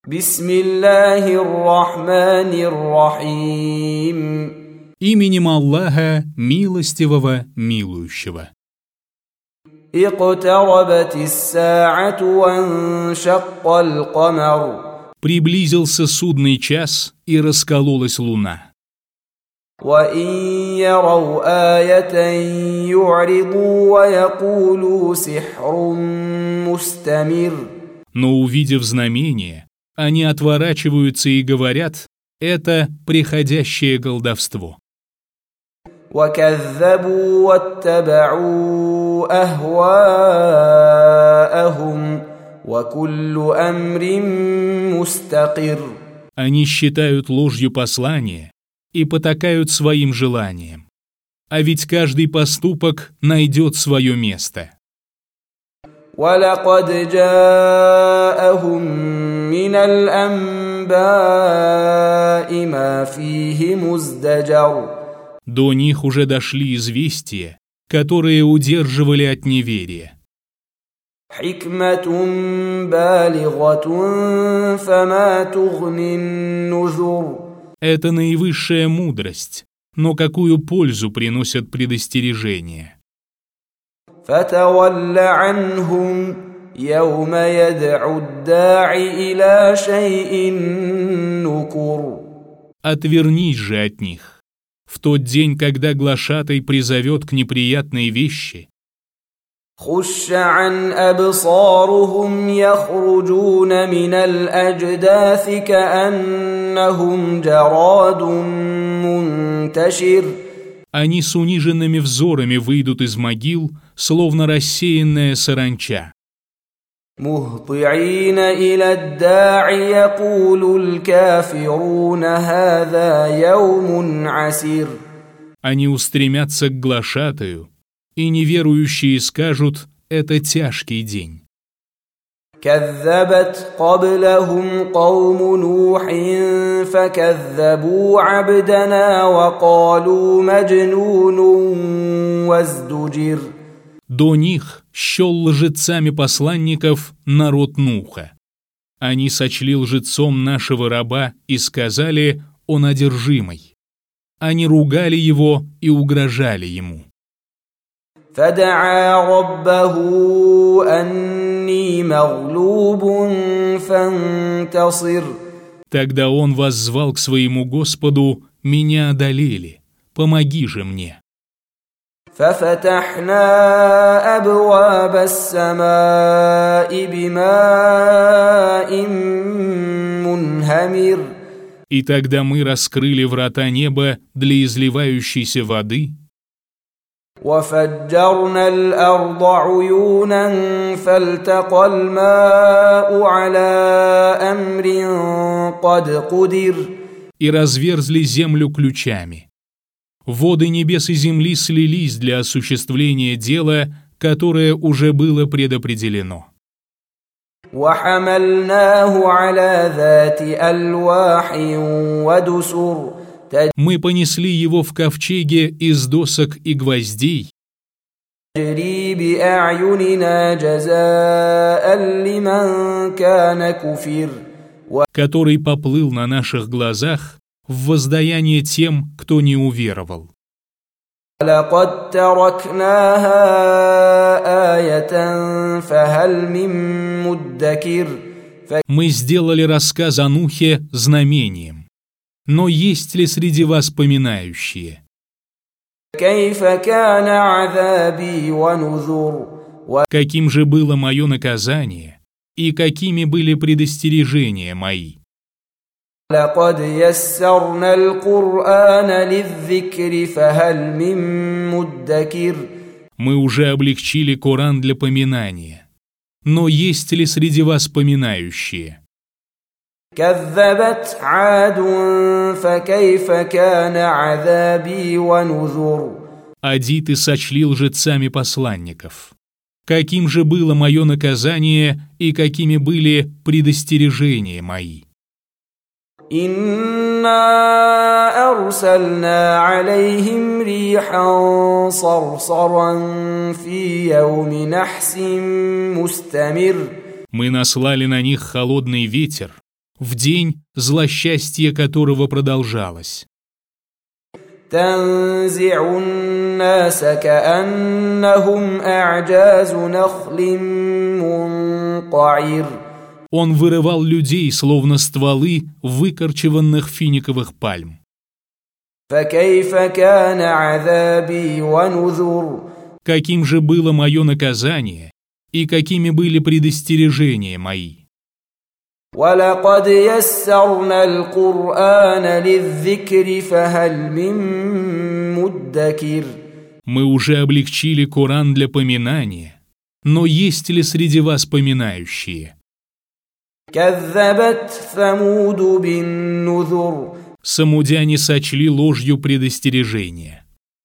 Бисмиллахир-рахманир-рахим. Именем Аллаха, милостивого, милующего. Иқтарабатис-са'ату ваншаккал-камар. Приблизился судный час, и раскололась луна. وَإِن يَرَوْا آيَةً يُعْرِضُوا وَيَقُولُوا سِحْرٌ مُسْتَمِرٌّ. Но, увидев знамение, они отворачиваются и говорят: это приходящее колдовство. وَكَذَّبُوا وَاتَّبَعُوا أَهْوَاءَهُمْ وَكُلُّ أَمْرٍ مُسْتَقِرٌّ. Они считают ложью послание и потакают своим желаниям. А ведь каждый поступок найдет свое место. وَلَقَدْ جَاءَهُم مِّنَ الْأَنبَاءِ مَا فِيهِ مُزْدَجَرٌ. До них уже дошли известия, которые удерживали от неверия. حِكْمَةٌ بَالِغَةٌ فَمَا تُغْنِ النُّذُرُ. Это наивысшая мудрость, но какую пользу приносят предостережения? فَتَوَلَّ عَنْهُمْ يَوْمَ يَدْعُ الدَّاعِ إِلَى شَيْءٍ نُكُرٍ. Отвернись же от них. В тот день, когда глашатай призовет к неприятной вещи, خُشَّ عَنْ أَبْصَارُهُمْ يَخْرُجُونَ مِنَ الْأَجْدَاثِ كَأَنَّهُمْ جَرَادٌ مُنْتَشِرٌ. они с униженными взорами выйдут из могил, словно рассеянная саранча. مُهْطِعِينَ إِلَى الدَّاعِ يَقُولُ الْكَافِرُونَ هَذَا يَوْمٌ عَسِرٌ. Они устремятся к глашатаю, и неверующие скажут: это тяжкий день. كذبت قبلهم قوم نوح فكذبوا عبدنا وقالوا مجنون وازدجر. До них счел лжецами посланников народ Нуха. Они сочли лжецом нашего раба и сказали: он одержимый. Они ругали его и угрожали ему. فدعا ربه أني مغلوب فانتصر. Тогда он воззвал к своему Господу: меня одолели, помоги же мне. ففتحنا أبواب السماء بماء منهمر. И тогда мы раскрыли врата неба для изливающейся воды, وفجرنا الأرض عيونا فالتقى الماء على أمر قد قدر. и разверзли землю ключами. Воды небес и земли слились для осуществления дела, которое уже было предопределено. وحملناه على ذات ألواح ودسر. Мы понесли его в ковчеге из досок и гвоздей, تجري بأعيننا جزاء لمن كان كفر. который поплыл на наших глазах в воздаяние тем, кто не уверовал. لقد تركناها آية فهل من مدكر. Мы сделали рассказ о Нухе знамением. Но есть ли среди вас поминающие? كيف كان عذابي ونذر. Каким же было мое наказание, и какими были предостережения мои? لقد يسرنا القرآن للذكر فهل من مدكر. Мы уже облегчили Коран для поминания. Но есть ли среди вас поминающие? كذبت عاد فكيف كان عذابي ونذر. Адиты сочли лжецами посланников. Каким же было мое наказание и какими были предостережения мои? إنا أرسلنا عليهم ريحا صرصرا في يوم نحس مستمر. Мы наслали на них холодный ветер в день, злосчастье которого продолжалось. تنزع الناس كأنهم أعجاز نخل منقعر. Он вырывал людей, словно стволы выкорчеванных финиковых пальм. فكيف كان عذابي ونذر. Каким же было мое наказание, и какими были предостережения мои? ولقد يسرنا القرآن للذكر فهل من مدكر. Мы уже облегчили Коран для поминания, но есть ли среди вас поминающие? كذبت ثمود بالنذر. Самудяне сочли ложью предостережения.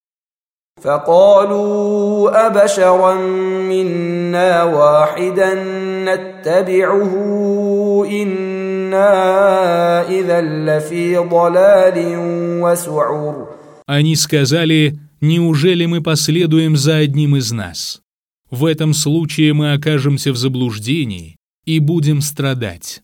فقالوا أبشرا منا واحدا نتبعه إنا إذا لفي ضلال وسعر. Они сказали: неужели мы последуем за одним из нас? В этом случае мы окажемся в заблуждении и будем страдать.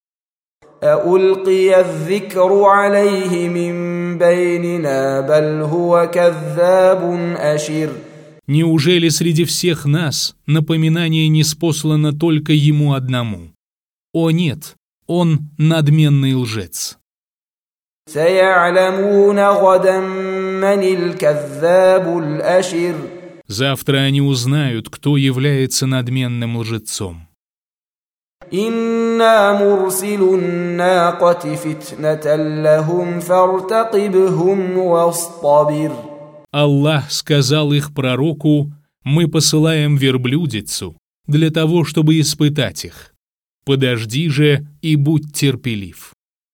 أألقي الذكر عليه من بيننا بل هو كذاب أشر. Неужели среди всех нас напоминание ниспослано только ему одному? О нет, он надменный лжец. سيعلمون غدا من الكذاب الأشر. Завтра они узнают, кто является надменным лжецом. إنا مرسل الناقة فتنة لهم فارتقبهم واصطبر. Аллах сказал их пророку: мы посылаем верблюдицу для того, чтобы испытать их. Подожди же и будь терпелив.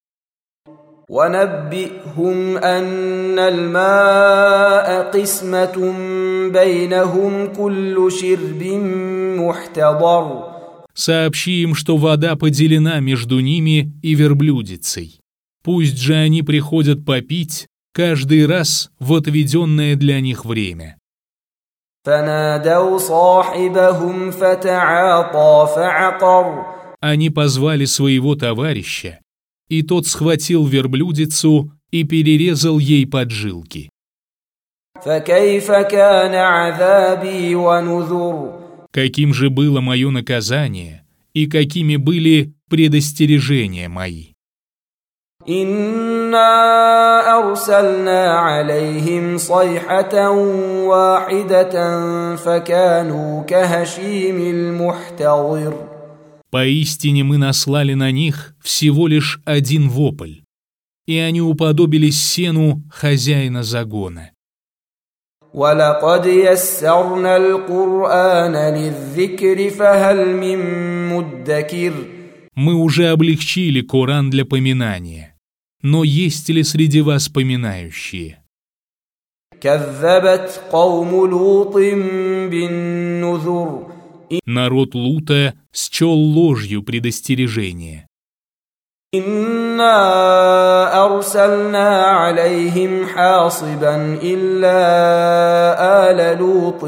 ونبئهم أن الماء قسمة بينهم كل شرب محتضر. Сообщи им, что вода поделена между ними и верблюдицей. Пусть же они приходят попить каждый раз в отведенное для них время. فنادوا صاحبهم فتعاطى فعقر. Они позвали своего товарища, и тот схватил верблюдицу и перерезал ей поджилки. فكيف كان عذابي ونذر. Каким же было мое наказание, и какими были предостережения мои? إنا أرسلنا عليهم صيحة واحدة فكانوا كهشيم المحتضر. Поистине мы наслали на них всего лишь один вопль, и они уподобились сену хозяина загона. ولقد يسرنا القرآن للذكر فهل من مدكر. Мы уже облегчили Коран для поминания, но есть ли среди вас поминающие? كذبت قوم لوط بالنذر. Народ Лута счел ложью предостережение. إنا أرسلنا عليهم حاصبا إلا آل لوط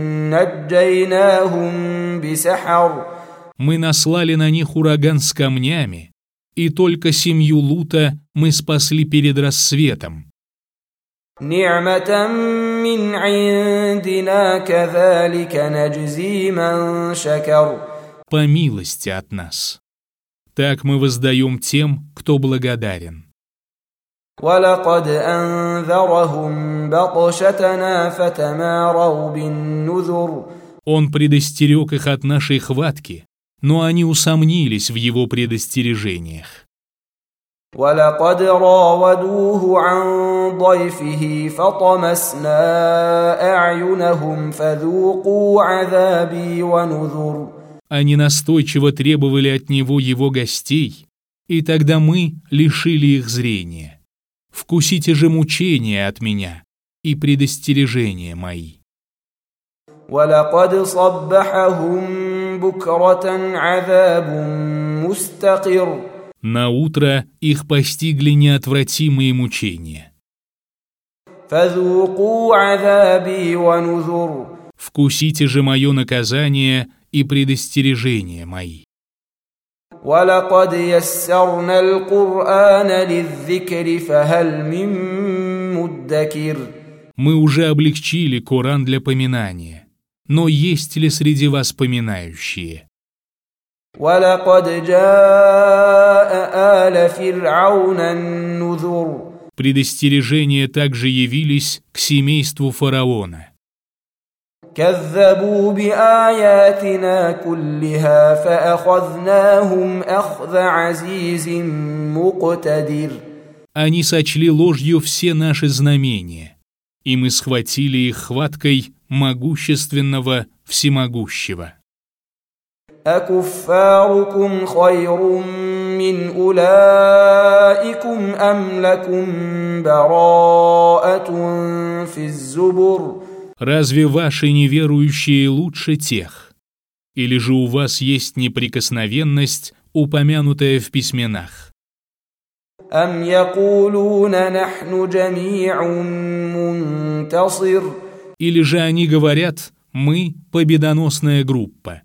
نجيناهم بسحر. Мы наслали на них ураган с камнями, и только семью Лута мы спасли перед рассветом. نعمة من عندنا كذلك نجزي من شكر. По милости от нас. Так мы воздаем тем, кто благодарен. ولقد أنذرهم بطشتنا فتماروا بالنذر. Он предостерег их от нашей хватки, но они усомнились в его предостережениях. ولقد راودوه عن ضيفه فطمسنا أعينهم فذوقوا عذابي ونذر. Они настойчиво требовали от него его гостей, и тогда мы лишили их зрения. Вкусите же мучения от меня и предостережения мои. ولقد صبحهم بكرة عذاب مستقر. Наутро их постигли неотвратимые мучения. فذوقوا عذابي ونذر. Вкусите же мое наказание и предостережения мои. ولقد يسرنا القرآن للذكر فهل من مدكر. Мы уже облегчили Коран для поминания, но есть ли среди вас поминающие? ولقد جاء آل فرعون النذر. Предостережения также явились к семейству фараона. كذبوا بآياتنا كلها فأخذناهم أخذ عزيز مقتدر. Они сочли ложью все наши знамения, и мы схватили их хваткой могущественного всемогущего. أكفاركم خير من أولئكم أم لكم براءة في الزبر. Разве ваши неверующие лучше тех? Или же у вас есть неприкосновенность, упомянутая в письменах? أم يقولون نحن جميع منتصر. Или же они говорят, мы победоносная группа?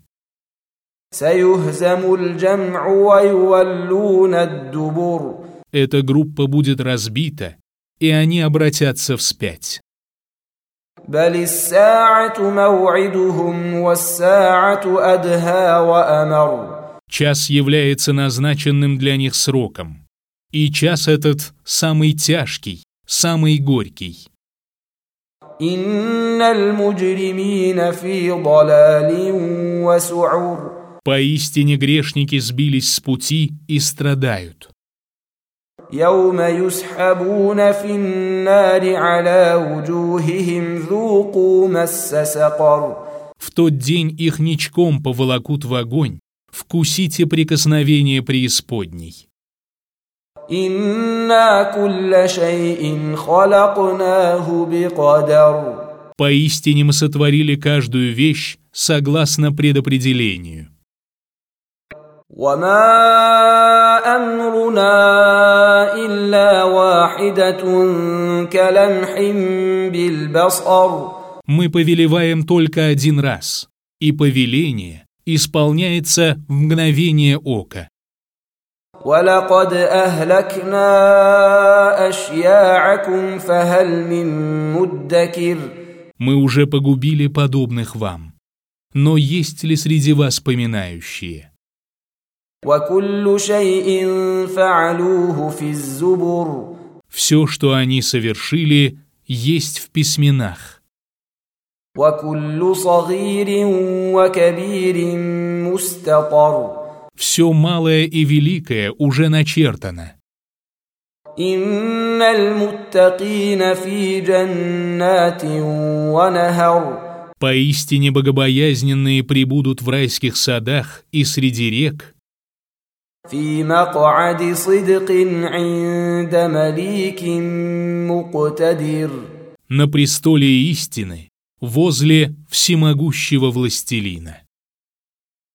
سيهزم الجمع ويولون الدبر. Эта группа будет разбита, и они обратятся вспять. بل الساعة موعدهم والساعة أدهى وأمر. Час является назначенным для них сроком, и час этот самый тяжкий, самый горький. إن المجرمين في ضلال وسعر. Поистине грешники сбились с пути и страдают. يوم يسحبون في النار على وجوههم ذوقوا مس سقر. В тот день их ничком поволокут в огонь, вкусите прикосновение преисподней. إنا كل شيء خلقناه بقدر. Поистине мы сотворили каждую вещь согласно предопределению. وما أمرنا إلا واحدة كلمح بالبصر. Мы повелеваем только один раз, и повеление исполняется в мгновение ока. ولقد أهلكنا أشياعكم فهل من مدكر. Мы уже погубили подобных вам, но есть ли среди вас поминающие? وكل شيء فعلوه في الزبر. Все, что они совершили, есть в письменах. وكل صغير وكبير مستطر. Все малое и великое уже начертано. إن المتقين في جنات ونهر. Поистине богобоязненные пребудут в райских садах и среди рек. في مقعد صدق عند مليك مقتدر. На престоле истины, возле всемогущего властелина.